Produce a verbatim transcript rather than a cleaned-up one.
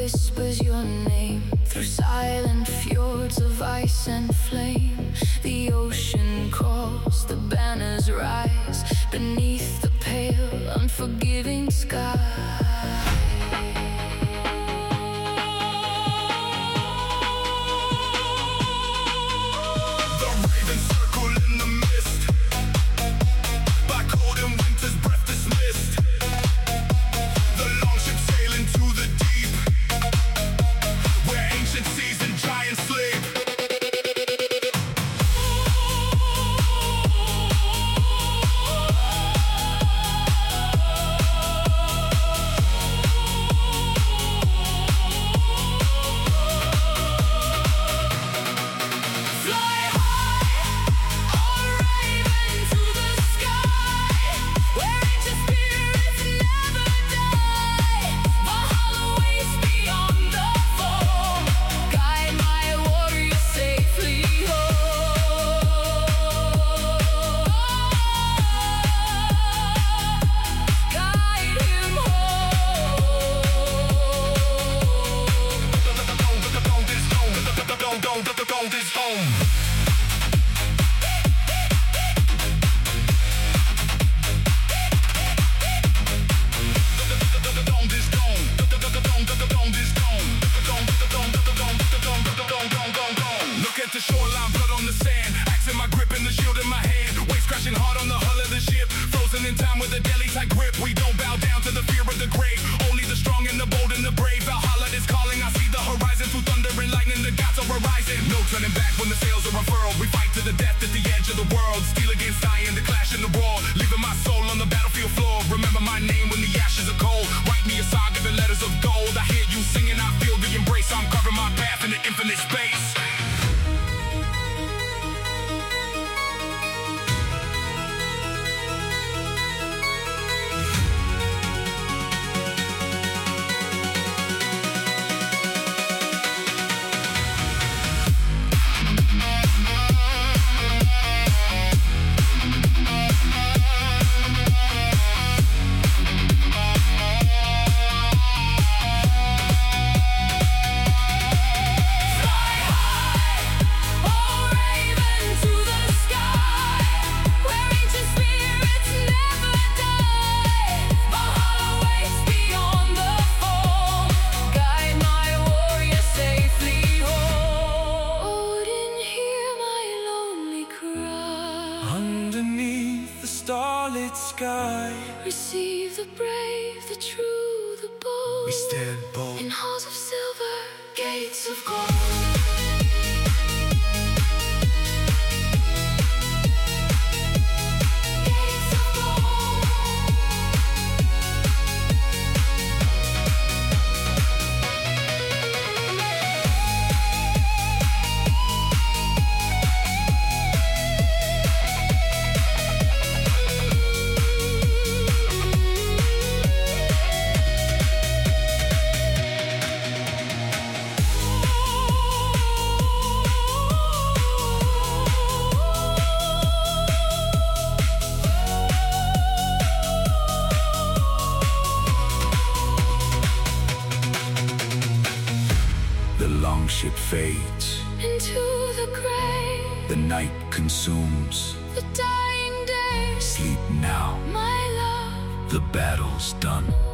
whispers your name through silent fjords of ice and flame. The ocean calls, the banners rise beneath the pale, unforgiving sky. The shoreline, blood on the sand, axe in my grip and the shield in my hand. Waves crashing hard on the hull of the ship, frozen in time with a deadly tight grip. We don't bow down to the fear of the grave, only the strong and the bold and the brave. Valhalla is calling, I see the horizon through thunder and lightning. The gods are arising, no turning back when the sails are unfurled. We fight to the death at the edge of the world, steel against iron, the clash and the roar, leaving my soul on the battlefield floor. Remember my name when the ashes are cold, write me a saga in letters of gold. I hear you singing, I feel the embrace, I'm carving my path in the infinite space. Underneath the starlit sky, receive the brave, the true, the bold. we stand bold In halls of silver, gates of gold. The longship fades, Into the grave, the night consumes. the dying day. Sleep now, My love, the battle's done.